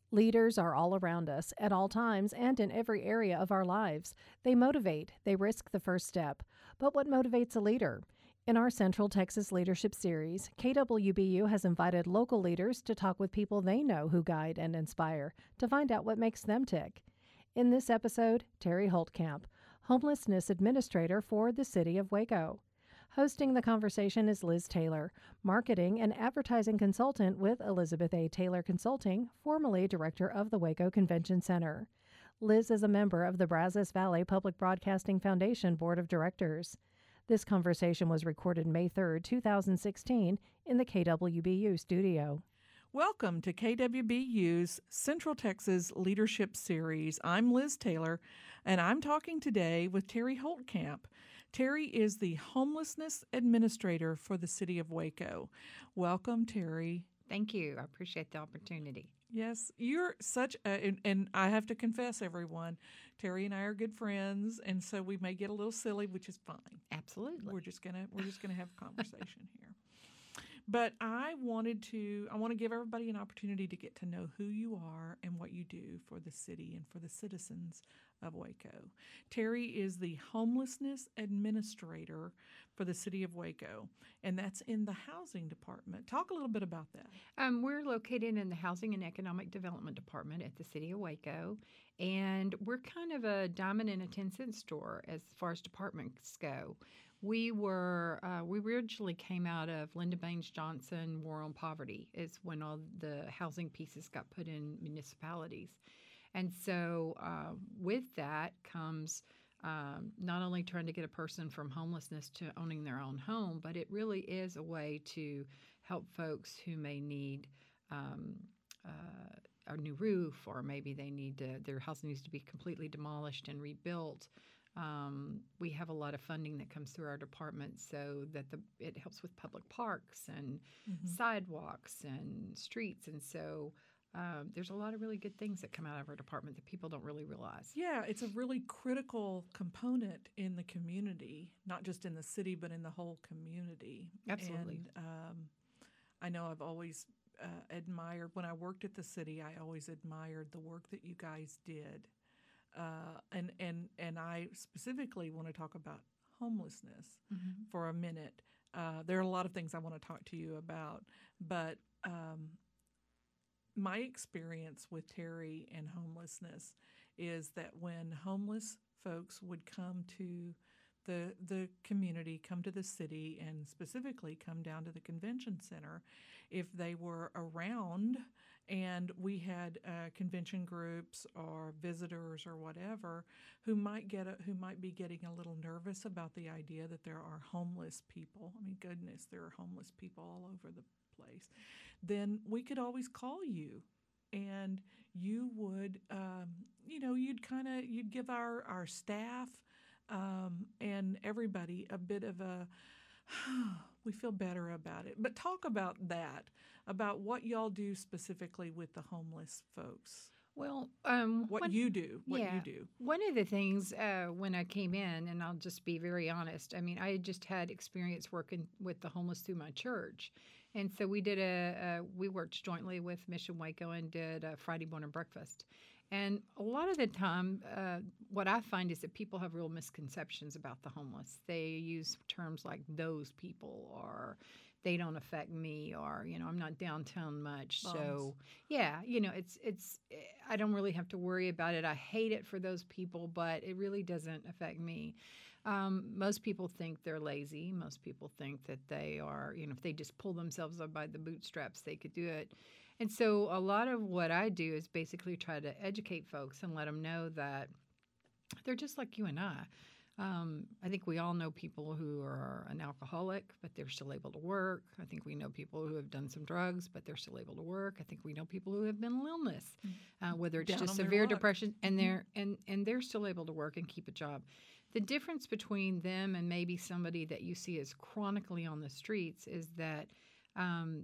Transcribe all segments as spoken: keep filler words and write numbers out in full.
Leaders are all around us, at all times and in every area of our lives. They motivate, they risk the first step. But what motivates a leader? In our Central Texas Leadership Series, K W B U has invited local leaders to talk with people they know who guide and inspire to find out what makes them tick. In this episode, Terry Holtkamp, Homelessness Administrator for the City of Waco. Hosting the conversation is Liz Taylor, Marketing and Advertising Consultant with Elizabeth A. Taylor Consulting, formerly Director of the Waco Convention Center. Liz is a member of the Brazos Valley Public Broadcasting Foundation Board of Directors. This conversation was recorded May third, two thousand sixteen, in the K W B U studio. Welcome to K W B U's Central Texas Leadership Series. I'm Liz Taylor, and I'm talking today with Terry Holtkamp. Terry is the Homelessness Administrator for the City of Waco. Welcome, Terry. Thank you. I appreciate the opportunity. Yes, you're such a, and, and I have to confess, everyone, Terry and I are good friends, and so we may get a little silly, which is fine. Absolutely. We're just gonna we're just gonna have a conversation here. But I wanted to, I want to give everybody an opportunity to get to know who you are and what you do for the city and for the citizens of Waco. Terry is the Homelessness Administrator for the City of Waco, and that's in the Housing Department. Talk a little bit about that. Um, we're located in the Housing and Economic Development Department at the City of Waco, and we're kind of a diamond in a ten-cent store as far as departments go. We were uh, we originally came out of Lyndon Baines Johnson War on Poverty is when all the housing pieces got put in municipalities. And so uh, with that comes um, not only trying to get a person from homelessness to owning their own home, but it really is a way to help folks who may need um, uh, a new roof, or maybe they need to, their house needs to be completely demolished and rebuilt. Um, we have a lot of funding that comes through our department so that the it helps with public parks and mm-hmm. sidewalks and streets. And so um, there's a lot of really good things that come out of our department that people don't really realize. Yeah, it's a really critical component in the community, not just in the city, but in the whole community. Absolutely. And um, I know I've always uh, admired, when I worked at the city, I always admired the work that you guys did. Uh, and, and, and I specifically want to talk about homelessness mm-hmm. for a minute. Uh, there are a lot of things I want to talk to you about, but um, my experience with Terry and homelessness is that when homeless folks would come to the the community, come to the city, and specifically come down to the convention center, if they were around and we had uh, convention groups or visitors or whatever who might get a, who might be getting a little nervous about the idea that there are homeless people. I mean, goodness, there are homeless people all over the place. Then we could always call you, and you would, um, you know, you'd kind of you'd give our our staff um, and everybody a bit of a. We feel better about it. But talk about that, about what y'all do specifically with the homeless folks. Well, um, what one, you do, what yeah, you do. One of the things uh, when I came in, and I'll just be very honest, I mean, I had just had experience working with the homeless through my church. And so we did a, a we worked jointly with Mission Waco and did a Friday morning breakfast. And a lot of the time, uh, what I find is that people have real misconceptions about the homeless. They use terms like those people, or they don't affect me, or, you know, I'm not downtown much. Bums. So, yeah, you know, it's, it's, I don't really have to worry about it. I hate it for those people, but it really doesn't affect me. Um, most people think they're lazy. Most people think that they are, you know, if they just pull themselves up by the bootstraps, they could do it. And so a lot of what I do is basically try to educate folks and let them know that they're just like you and I. Um, I think we all know people who are an alcoholic, but they're still able to work. I think we know people who have done some drugs, but they're still able to work. I think we know people who have mental illness, uh, whether it's Down just on severe luck. depression, and they're and, and they're still able to work and keep a job. The difference between them and maybe somebody that you see as chronically on the streets is that um,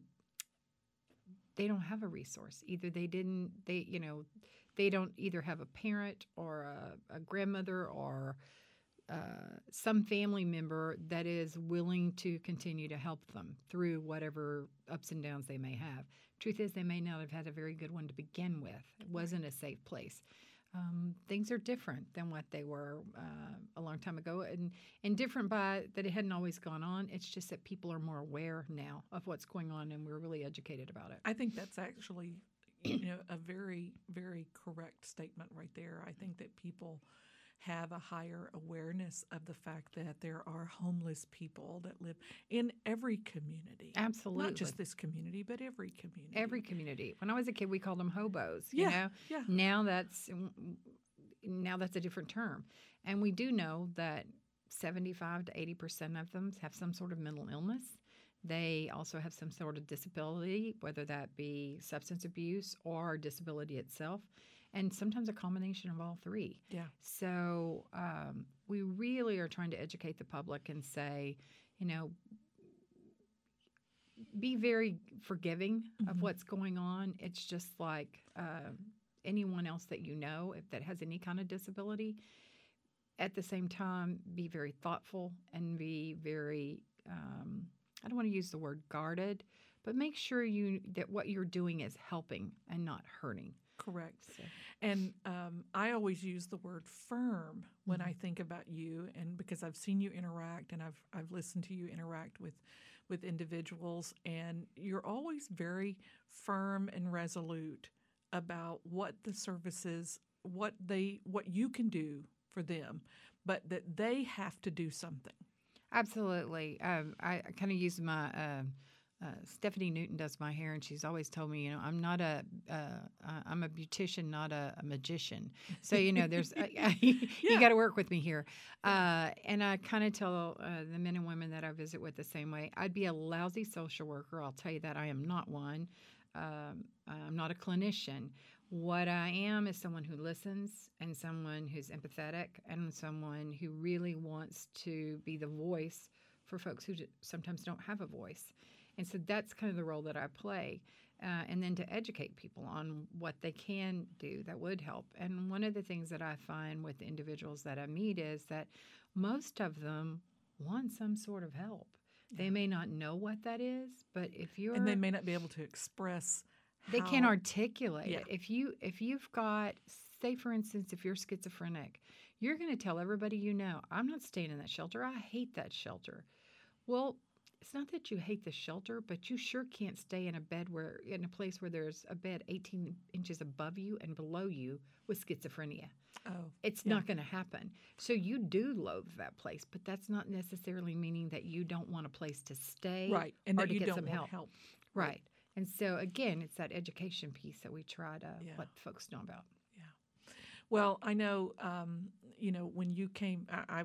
they don't have a resource. Either they didn't, they you know, they don't either have a parent or a, a grandmother or uh, some family member that is willing to continue to help them through whatever ups and downs they may have. Truth is, they may not have had a very good one to begin with. It wasn't a safe place. Um, things are different than what they were uh, a long time ago, and, and different by that it hadn't always gone on. It's just that people are more aware now of what's going on, and we're really educated about it. I think that's actually, you know, a very, very correct statement right there. I think that people have a higher awareness of the fact that there are homeless people that live in every community. Absolutely. Not just this community, but every community. Every community. When I was a kid, we called them hobos. Yeah, You know, yeah. now that's now that's a different term, and we do know that seventy-five to eighty percent of them have some sort of mental illness. They also have some sort of disability, whether that be substance abuse or disability itself, and sometimes a combination of all three. Yeah. So um, we really are trying to educate the public and say, you know, be very forgiving Mm-hmm. of what's going on. It's just like uh, anyone else that you know if that has any kind of disability. At the same time, be very thoughtful and be very, um, I don't want to use the word guarded, but make sure you that what you're doing is helping and not hurting. Correct. So, And um, I always use the word firm when Mhm. I think about you, and because I've seen you interact and I've I've listened to you interact with with individuals, and you're always very firm and resolute about what the services, what they, what you can do for them, but that they have to do something. absolutely. Um, I, I kind of use my. Uh, Uh, Stephanie Newton does my hair, and she's always told me, you know, I'm not a, uh, uh, I'm a beautician, not a, a magician. So, you know, there's, uh, you Yeah. got to work with me here. Uh, and I kind of tell uh, the men and women that I visit with the same way. I'd be a lousy social worker. I'll tell you that I am not one. Um, I'm not a clinician. What I am is someone who listens and someone who's empathetic and someone who really wants to be the voice for folks who j- sometimes don't have a voice. And so that's kind of the role that I play. Uh, and then to educate people on what they can do that would help. And one of the things that I find with the individuals that I meet is that most of them want some sort of help. They Yeah. may not know what that is, but if you're And they may not be able to express. they how, can't articulate Yeah. it. If you if you've got, say for instance, if you're schizophrenic, you're going to tell everybody you know, I'm not staying in that shelter. I hate that shelter. Well, it's not that you hate the shelter, but you sure can't stay in a bed where in a place where there's a bed eighteen inches above you and below you with schizophrenia. Oh, It's yeah. not going to happen. So you do loathe that place, but that's not necessarily meaning that you don't want a place to stay Right. And or that to you get don't some want help. help. Right. And so again, it's that education piece that we try to Yeah. let folks know about. Well, I know, um, you know, when you came, I, I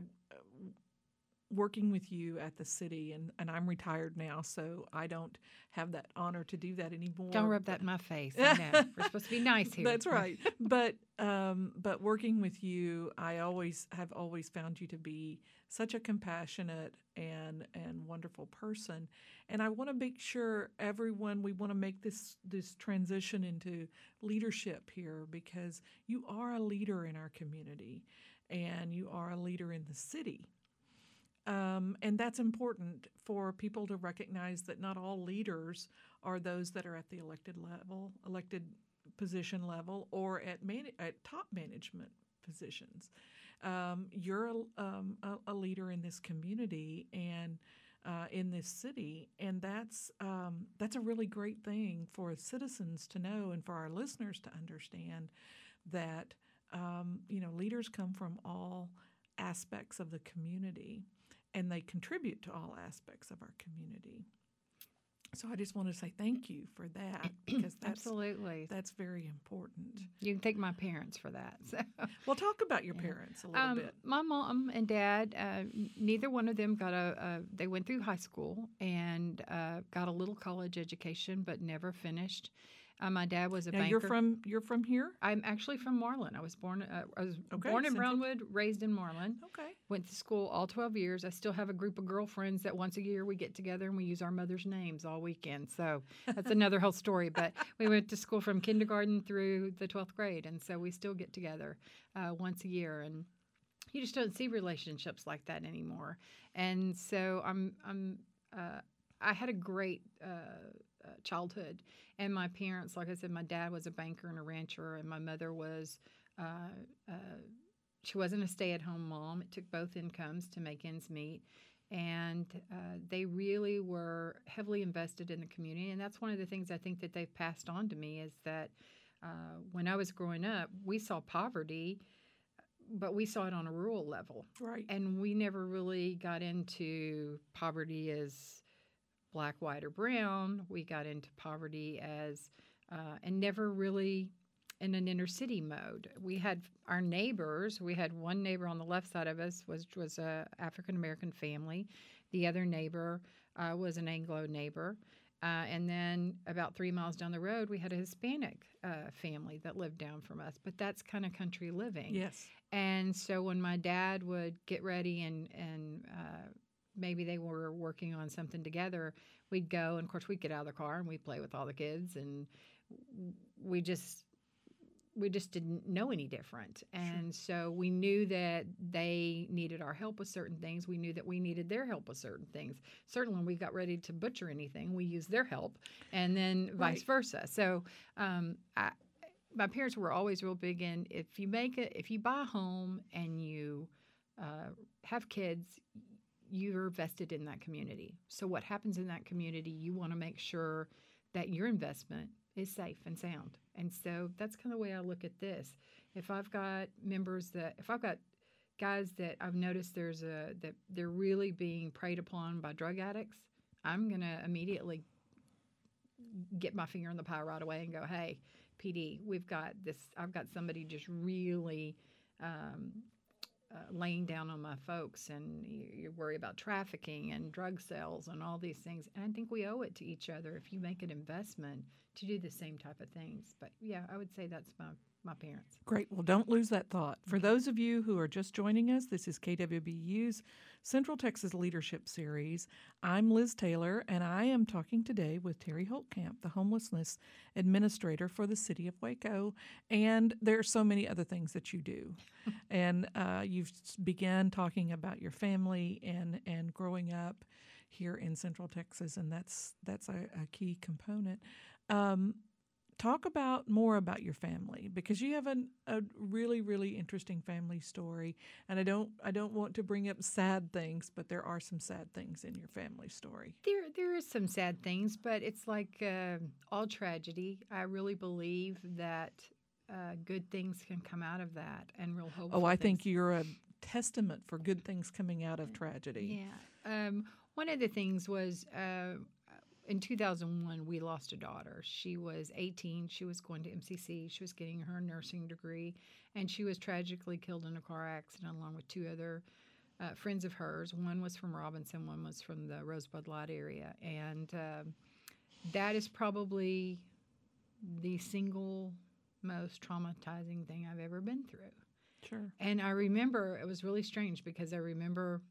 working with you at the city, and, and I'm retired now, so I don't have that honor to do that anymore. Don't rub that in my face. I know. We're supposed to be nice here. That's right. but um, but working with you, I always have always found you to be such a compassionate and and wonderful person. And I want to make sure everyone, we want to make this this transition into leadership here, because you are a leader in our community, and you are a leader in the city. Um, and that's important for people to recognize that not all leaders are those that are at the elected level, elected position level, or at man- at top management positions. Um, you're a, um, a, a leader in this community and uh, in this city, and that's um, that's a really great thing for citizens to know, and for our listeners to understand that um, you know, leaders come from all aspects of the community, and they contribute to all aspects of our community. So I just want to say thank you for that, because that's Absolutely. that's very important. You can thank my parents for that. So. Well, talk about your Yeah. parents a little Um, bit. my mom and dad, uh, n- neither one of them got a, a they went through high school and uh, got a little college education, but never finished. Uh, my dad was a Now banker. you're from you're from here. I'm actually from Marlin. I was born. Uh, I was Okay, born in Central- Brownwood, raised in Marlin. Okay. Went to school all twelve years. I still have a group of girlfriends that once a year we get together and we use our mother's names all weekend. So that's another whole story. But we went to school from kindergarten through the twelfth grade. And so we still get together uh, once a year. And you just don't see relationships like that anymore. And so I'm, I'm, uh, I had a great uh, uh, childhood. And my parents, like I said, my dad was a banker and a rancher, and my mother was, uh, uh, she wasn't a stay-at-home mom. It took both incomes to make ends meet. And uh, they really were heavily invested in the community. And that's one of the things I think that they've passed on to me is that uh, when I was growing up, we saw poverty, but we saw it on a rural level. Right. And we never really got into poverty as black, white, or brown. We got into poverty as, uh, and never really in an inner city mode. We had our neighbors. We had one neighbor on the left side of us was was a African American family. The other neighbor uh, was an Anglo neighbor. Uh, and then about three miles down the road, we had a Hispanic uh, family that lived down from us. But that's kind of country living. Yes. And so when my dad would get ready and, and uh, maybe they were working on something together, we'd go. And, of course, we'd get out of the car and we'd play with all the kids. And we just we just didn't know any different. And sure. So we knew that they needed our help with certain things. We knew that we needed their help with certain things. Certainly when we got ready to butcher anything, we used their help, and then right. vice versa. So um, I, my parents were always real big in, if you make it, if you buy a home and you uh, have kids, you're vested in that community. So what happens in that community, you want to make sure that your investment is safe and sound. And so that's kind of the way I look at this. If I've got members that, if I've got guys that I've noticed there's a, that they're really being preyed upon by drug addicts, I'm going to immediately get my finger in the pie right away and go, hey, P D, we've got this, I've got somebody just really um, uh, laying down on my folks, and you, you worry about trafficking and drug sales and all these things. And I think we owe it to each other if you make an investment to do the same type of things. But yeah, I would say that's my, my parents. Great. Well, don't lose that thought. For Okay. those of you who are just joining us, this is K W B U's Central Texas Leadership Series. I'm Liz Taylor, and I am talking today with Terry Holtkamp, the Homelessness Administrator for the City of Waco. And there are so many other things that you do. and uh, you've began talking about your family and, and growing up here in Central Texas, and that's that's a, a key component. Um, talk about more about your family, because you have an, a really, really interesting family story. And I don't, I don't want to bring up sad things, but there are some sad things in your family story. There, there is some sad things, but it's like uh, all tragedy. I really believe that uh, good things can come out of that, and real hope. Oh, I think you're a testament for good things coming out of tragedy. Yeah. Um, one of the things was. Uh, In two thousand one, we lost a daughter. She was eighteen. She was going to M C C. She was getting her nursing degree, and she was tragically killed in a car accident along with two other uh, friends of hers. One was from Robinson, one was from the Rosebud Light area. And uh, that is probably the single most traumatizing thing I've ever been through. Sure. And I remember, it was really strange because I remember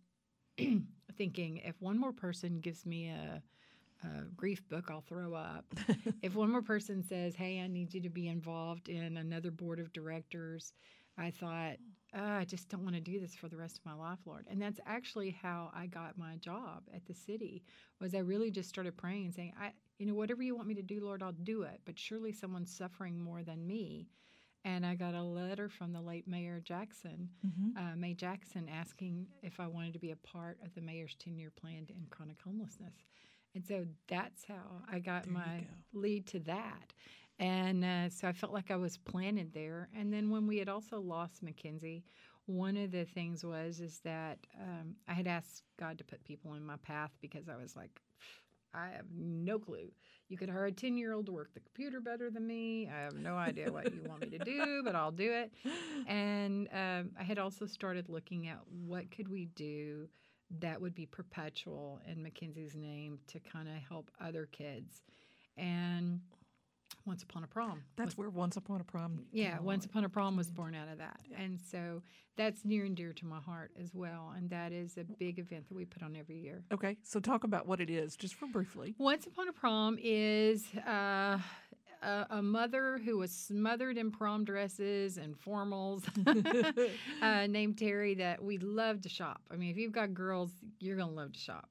thinking, if one more person gives me a Uh, grief book, I'll throw up. If one more person says, hey, I need you to be involved in another board of directors, I thought, oh, I just don't want to do this for the rest of my life, Lord. And that's actually how I got my job at the city, was I really just started praying and saying, I, you know, whatever you want me to do, Lord, I'll do it. But surely someone's suffering more than me. And I got a letter from the late Mayor Jackson, Mm-hmm. uh, May Jackson, asking if I wanted to be a part of the mayor's ten-year plan to end chronic homelessness. And so that's how I got There you my go. lead to that. And uh, so I felt like I was planted there. And then when we had also lost Mackenzie, one of the things was is that um, I had asked God to put people in my path, because I was like, I have no clue. You could hire a ten-year-old to work the computer better than me. I have no idea what you want me to do, but I'll do it. And um, I had also started looking at what could we do that would be perpetual in Mackenzie's name to kind of help other kids. And Once Upon a Prom. That's was, where Once Upon a Prom. Yeah, came Once along. Upon a Prom was born out of that. Yeah. And so that's near and dear to my heart as well. And that is a big event that we put on every year. Okay, so talk about what it is, just for briefly. Once Upon a Prom is uh, a, a mother who was smothered in prom dresses and formals uh, named Terry, that we love to shop. I mean, if you've got girls, you're going to love to shop.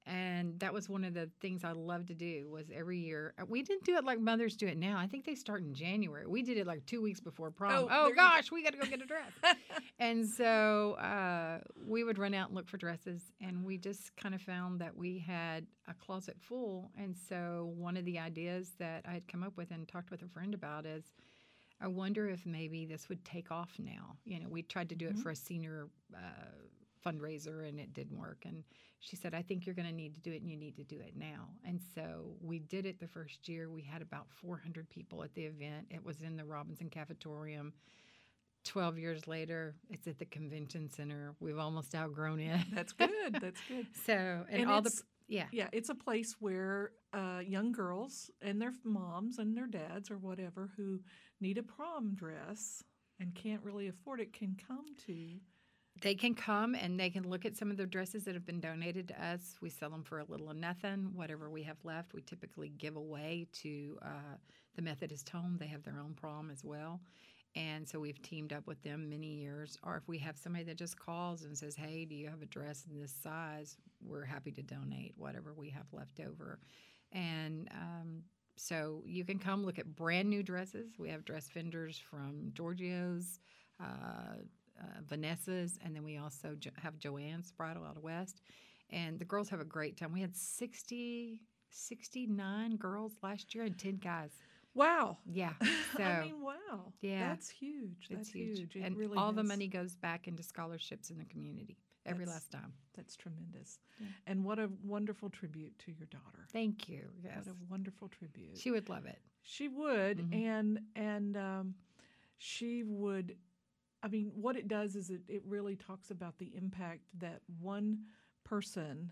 And that was one of the things I loved to do was every year. We didn't do it like mothers do it now. I think they start in January. We did it like two weeks before prom. Oh, Oh, there you gosh, we got to go get a dress. And so uh, we would run out and look for dresses. And we just kind of found that we had a closet full. And so one of the ideas that I had come up with and talked with a friend about is, I wonder if maybe this would take off now. You know, we tried to do it Mhm. for a senior uh, fundraiser and it didn't work. And she said, I think you're going to need to do it and you need to do it now. And so we did it the first year. We had about four hundred people at the event. It was in the Robinson Cafetorium. twelve years later, it's at the convention center. We've almost outgrown it. That's good. That's good. So, and, And all the, it's- yeah. Yeah, it's a place where uh, young girls and their moms and their dads or whatever who need a prom dress and can't really afford it can come to. They can come and they can look at some of the dresses that have been donated to us. We sell them for a little or nothing. Whatever we have left, we typically give away to uh, the Methodist Home. They have their own prom as well. And so we've teamed up with them many years. Or if we have somebody that just calls and says, hey, do you have a dress in this size? We're happy to donate whatever we have left over. And um, so you can come look at brand new dresses. We have dress vendors from Giorgio's, uh, uh, Vanessa's, and then we also jo- have Joanne's Bridal out of West. And the girls have a great time. We had sixty, sixty-nine girls last year and ten guys. Wow. Yeah. So I mean, wow. Yeah. That's huge. That's it's huge. It And really all the has- money goes back into scholarships in the community every That's- last time. That's tremendous. Yeah. And what a wonderful tribute to your daughter. Thank you. Yes. What a wonderful tribute. She would love it. She would, Mhm. and and um, she would. I mean, what it does is it, it really talks about the impact that one person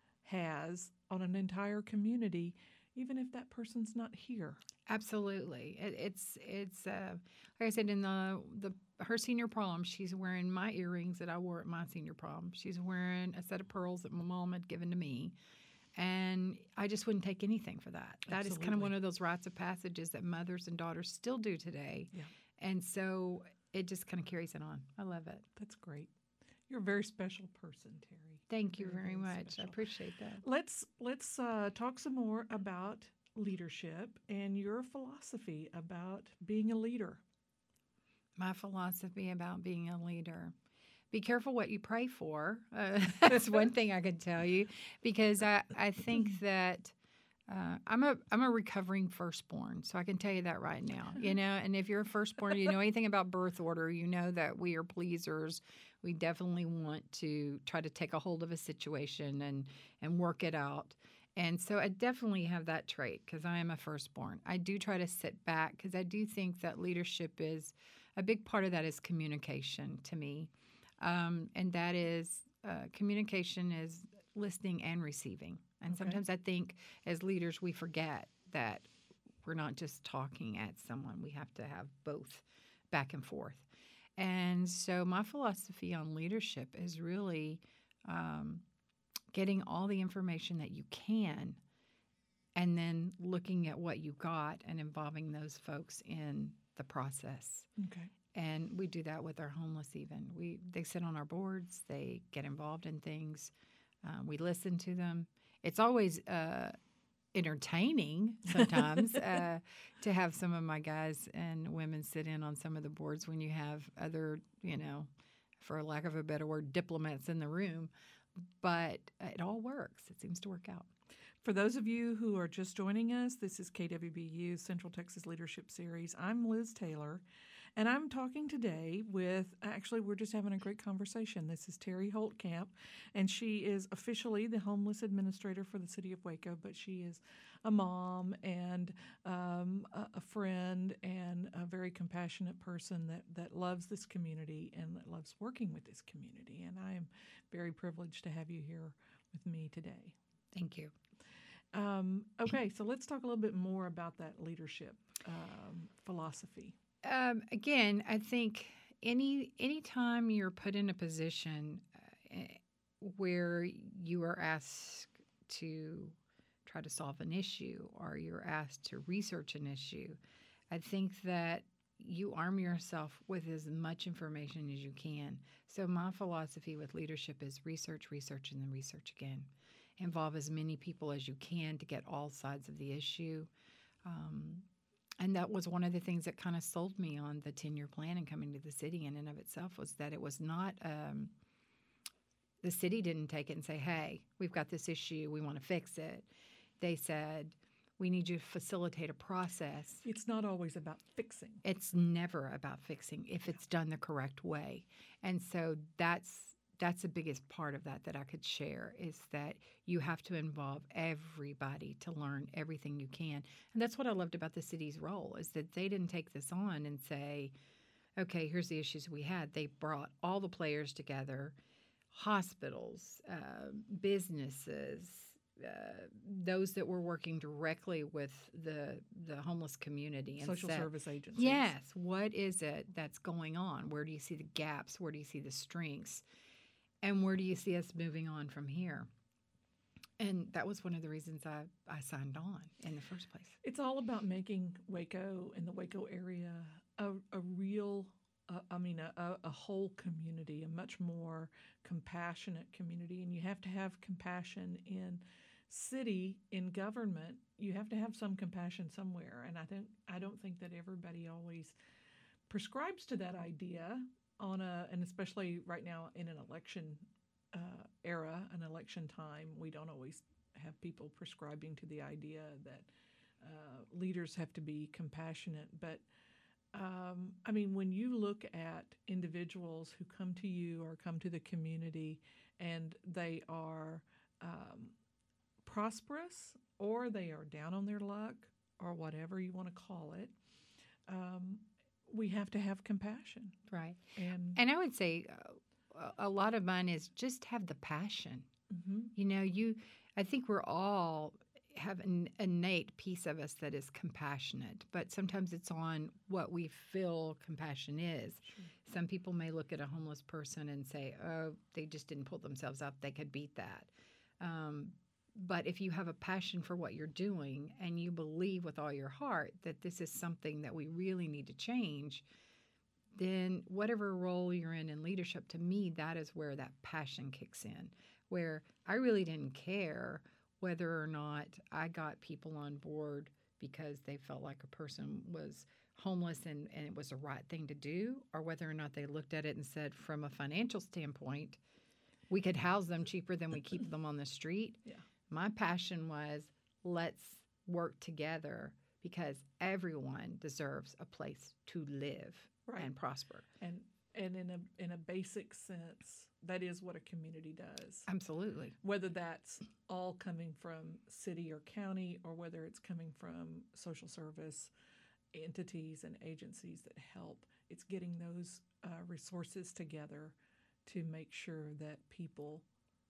has on an entire community, even if that person's not here. Absolutely. It, it's it's uh, like I said in the the her senior prom, she's wearing my earrings that I wore at my senior prom. She's wearing a set of pearls that my mom had given to me. And I just wouldn't take anything for that. That is kind of Absolutely. one of those rites of passages that mothers and daughters still do today. Yeah. And so it just kind of carries it on. I love it. That's great. You're a very special person, Terry. Thank you Very, very very much. I special. appreciate that. Let's let's uh, talk some more about leadership and your philosophy about being a leader. My philosophy about being a leader. Be careful what you pray for. Uh, that's one thing I can tell you, because I, I think that uh, I'm a I'm a recovering firstborn, so I can tell you that right now. You know, and if you're a firstborn, you know anything about birth order, you know that we are pleasers. We definitely want to try to take a hold of a situation and and work it out. And so I definitely have that trait because I am a firstborn. I do try to sit back because I do think that leadership is a big part of that is communication to me. Um, and that is uh, communication is listening and receiving. And Okay. sometimes I think as leaders, we forget that we're not just talking at someone. We have to have both back and forth. And so my philosophy on leadership is really um, getting all the information that you can and then looking at what you got and involving those folks in the process. Okay. And we do that with our homeless even. We They sit on our boards. They get involved in things. Um, we listen to them. It's always uh, entertaining sometimes uh, to have some of my guys and women sit in on some of the boards when you have other, you know, for lack of a better word, diplomats in the room. But it all works. It seems to work out. For those of you who are just joining us, this is K W B U's Central Texas Leadership Series. I'm Liz Taylor, and I'm talking today with, actually, we're just having a great conversation. This is Terry Holtkamp, and she is officially the homeless administrator for the city of Waco, but she is a mom and um, a, a friend and a very compassionate person that, that loves this community and that loves working with this community. And I am very privileged to have you here with me today. Thank you. Um, okay, so let's talk a little bit more about that leadership um, philosophy. Um, again, I think any anytime you're put in a position uh, where you are asked to try to solve an issue or you're asked to research an issue, I think that you arm yourself with as much information as you can. So my philosophy with leadership is research, research, and then research again. involve as many people as you can to get all sides of the issue. Um, and that was one of the things that kind of sold me on the ten-year plan and coming to the city in and of itself, was that it was not um, – the city didn't take it and say, hey, we've got this issue, we want to fix it. They said, we need you to facilitate a process. It's not always about fixing. It's never about fixing if it's done the correct way. And so that's that's the biggest part of that that I could share, is that you have to involve everybody to learn everything you can. And that's what I loved about the city's role, is that they didn't take this on and say, okay, here's the issues we had. They brought all the players together, hospitals, uh, businesses, Uh, those that were working directly with the the homeless community and Social said, service agencies. yes, what is it that's going on? Where do you see the gaps? Where do you see the strengths? And where do you see us moving on from here? And that was one of the reasons I, I signed on in the first place. It's all about making Waco and the Waco area a, a real, uh, I mean, a, a, a whole community, a much more compassionate community. And you have to have compassion in city, in government. You have to have some compassion somewhere. And I think I don't think that everybody always prescribes to that idea on a, and especially right now in an election uh, era, an election time, we don't always have people prescribing to the idea that uh, leaders have to be compassionate. But um, I mean, when you look at individuals who come to you or come to the community and they are um, prosperous, or they are down on their luck, or whatever you want to call it, um, we have to have compassion. Right. And, And I would say uh, a lot of mine is just have the passion. mm-hmm. You know, you. I think we're all have an innate piece of us that is compassionate, but sometimes it's on what we feel compassion is. Sure. Some people may look at a homeless person and say, oh, they just didn't pull themselves up. They could beat that. Um, but if you have a passion for what you're doing and you believe with all your heart that this is something that we really need to change, then whatever role you're in in leadership, to me, that is where that passion kicks in, where I really didn't care whether or not I got people on board because they felt like a person was homeless and, and it was the right thing to do, or whether or not they looked at it and said, from a financial standpoint, we could house them cheaper than we keep them on the street. Yeah. My passion was, let's work together because everyone deserves a place to live Right. and prosper. And and in a in a basic sense, that is what a community does. Absolutely. Whether that's all coming from city or county, or whether it's coming from social service entities and agencies that help, it's getting those uh, resources together to make sure that people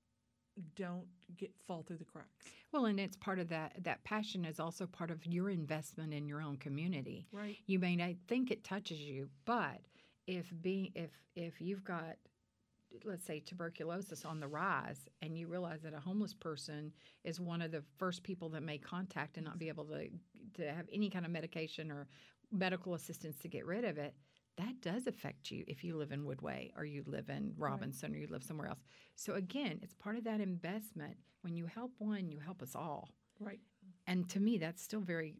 don't get fall through the cracks. Well, and it's part of that. That passion is also part of your investment in your own community. Right. You may not think it touches you, but if being if if you've got, let's say, tuberculosis on the rise, and you realize that a homeless person is one of the first people that may contact and not be able to to have any kind of medication or medical assistance to get rid of it, that does affect you if you live in Woodway or you live in Robinson right. or you live somewhere else. So again, it's part of that investment. When you help one, you help us all. Right. And to me, that's still very,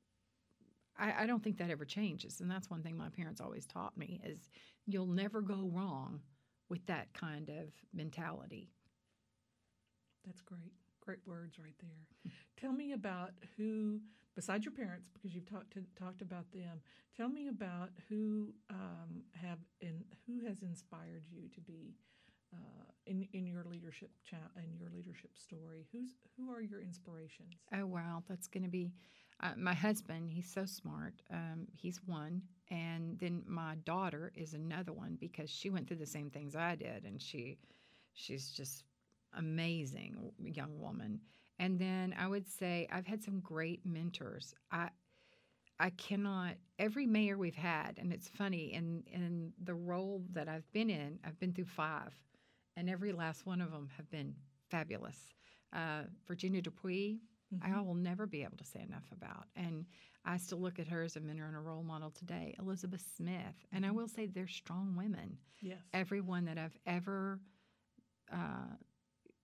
I, I don't think that ever changes. And that's one thing my parents always taught me is you'll never go wrong with that kind of mentality. That's great. Great words right there. Tell me about who, besides your parents, because you've talked to, talked about them. Tell me about who um, have in who has inspired you to be uh, in in your leadership cha- in your leadership story. Who's who are your inspirations? Oh wow, that's going to be uh, my husband. He's so smart. Um, he's one, and then my daughter is another one because she went through the same things I did, and she she's just amazing young woman. And then I would say I've had some great mentors. I I cannot, every mayor we've had, and it's funny, in, in the role that I've been in, I've been through five, and every last one of them have been fabulous. Uh, Virginia Dupuy, mm-hmm. I will never be able to say enough about. And I still look at her as a mentor and a role model today. Elizabeth Smith, and I will say they're strong women. Yes. Everyone that I've ever uh,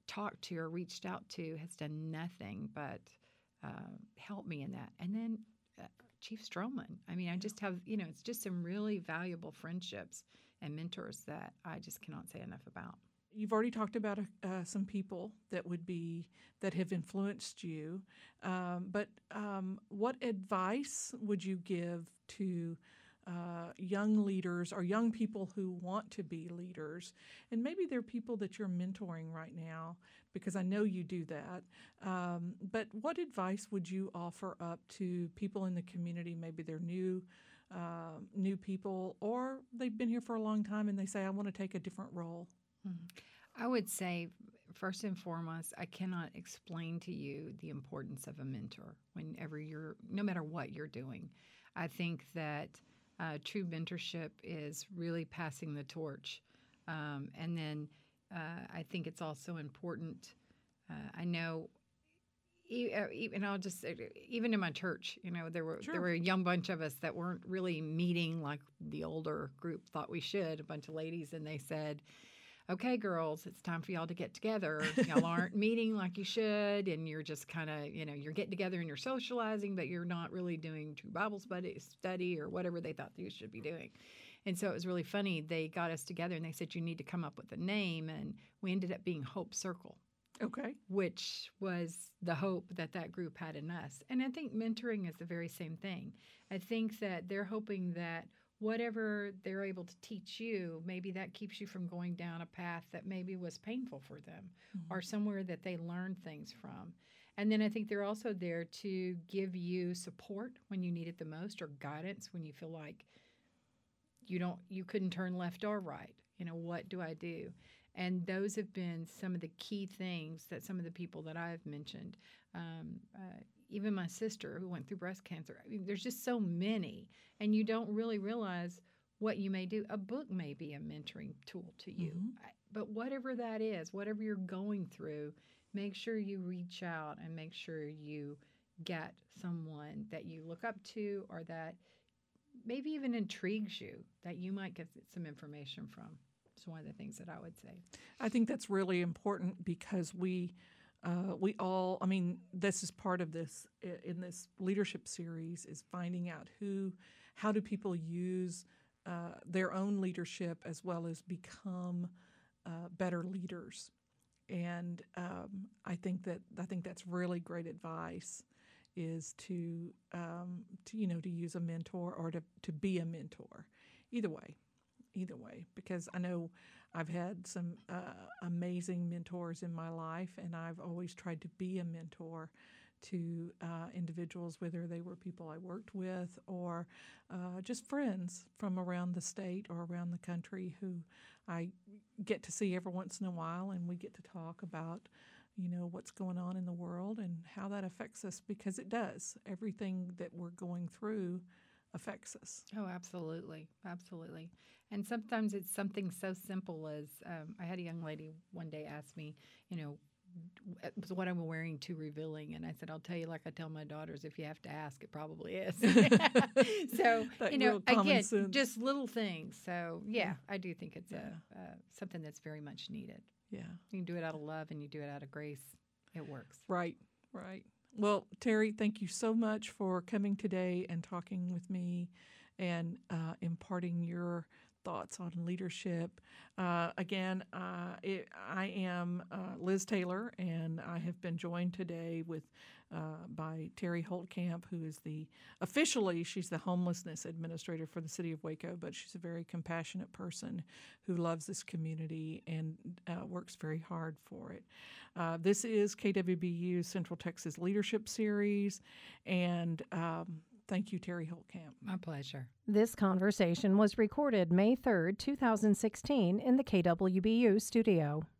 talked to or reached out to has done nothing but uh, help me in that. And then uh, Chief Stroman. I mean, I just have, you know, it's just some really valuable friendships and mentors that I just cannot say enough about. You've already talked about uh, some people that would be that have influenced you, um, but um, what advice would you give to uh, young leaders or young people who want to be leaders? And maybe they're people that you're mentoring right now, because I know you do that. Um, but what advice would you offer up to people in the community? Maybe they're new, uh, new people, or they've been here for a long time and they say, I want to take a different role. I would say, first and foremost, I cannot explain to you the importance of a mentor whenever you're, no matter what you're doing. I think that uh, true mentorship is really passing the torch. Um, and then uh, I think it's also important. Uh, I know, even I'll just say, even in my church, you know, there were Sure. there were a young bunch of us that weren't really meeting like the older group thought we should. A bunch of ladies, and they said, okay, girls, it's time for y'all to get together. Y'all aren't meeting like you should, and you're just kind of, you know, you're getting together and you're socializing, but you're not really doing true Bible study, study or whatever they thought you should be doing. And so it was really funny. They got us together and they said, you need to come up with a name, and we ended up being Hope Circle. Okay. Which was the hope that that group had in us. And I think mentoring is the very same thing. I think that they're hoping that whatever they're able to teach you, maybe that keeps you from going down a path that maybe was painful for them, mm-hmm. or somewhere that they learned things from. And then I think they're also there to give you support when you need it the most, or guidance when you feel like you don't, you couldn't turn left or right. You know, what do I do? And those have been some of the key things that some of the people that I've mentioned, um, uh, even my sister who went through breast cancer. I mean, there's just so many, and you don't really realize what you may do. A book may be a mentoring tool to you, mm-hmm. I, but whatever that is, whatever you're going through, make sure you reach out and make sure you get someone that you look up to, or that maybe even intrigues you, that you might get some information from. It's one of the things that I would say. I think that's really important, because we uh, we all, I mean, this is part of this in this leadership series, is finding out who, how do people use uh, their own leadership as well as become uh, better leaders. And um, I think that I think that's really great advice, is to um, to you know to use a mentor, or to to be a mentor, either way. Either way, because I know I've had some uh, amazing mentors in my life, and I've always tried to be a mentor to uh, individuals, whether they were people I worked with or uh, just friends from around the state or around the country who I get to see every once in a while, and we get to talk about, you know, what's going on in the world and how that affects us, because it does. Everything that we're going through affects us. Oh, absolutely. Absolutely. And sometimes it's something so simple as, um, I had a young lady one day ask me, you know, was what I'm wearing too revealing? And I said, I'll tell you, like I tell my daughters, if you have to ask, it probably is. So, that you know, again, sense. Just little things. So, yeah, yeah. I do think it's yeah. a, uh, something that's very much needed. Yeah. You can do it out of love and you do it out of grace. It works. Right, right. Well, Terry, thank you so much for coming today and talking with me and uh, imparting your thoughts on leadership. Uh, again, uh, it, I am uh, Liz Taylor, and I have been joined today with uh, by Terry Holtkamp, who is the, officially, she's the homelessness administrator for the city of Waco, but she's a very compassionate person who loves this community and uh, works very hard for it. Uh, this is K W B U's Central Texas Leadership Series, and um, thank you, Terry Holtkamp. My pleasure. This conversation was recorded May third, two thousand sixteen in the K W B U studio.